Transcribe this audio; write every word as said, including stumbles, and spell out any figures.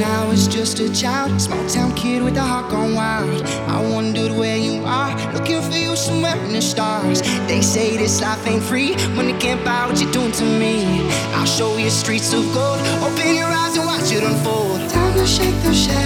I was just a child, small town kid with a heart gone wild. I wondered where you are, looking for you somewhere in the stars. They say this life ain't free, money can't buy what you're doing to me. I'll show you streets of gold, open your eyes and watch it unfold. Time to shake the shadows.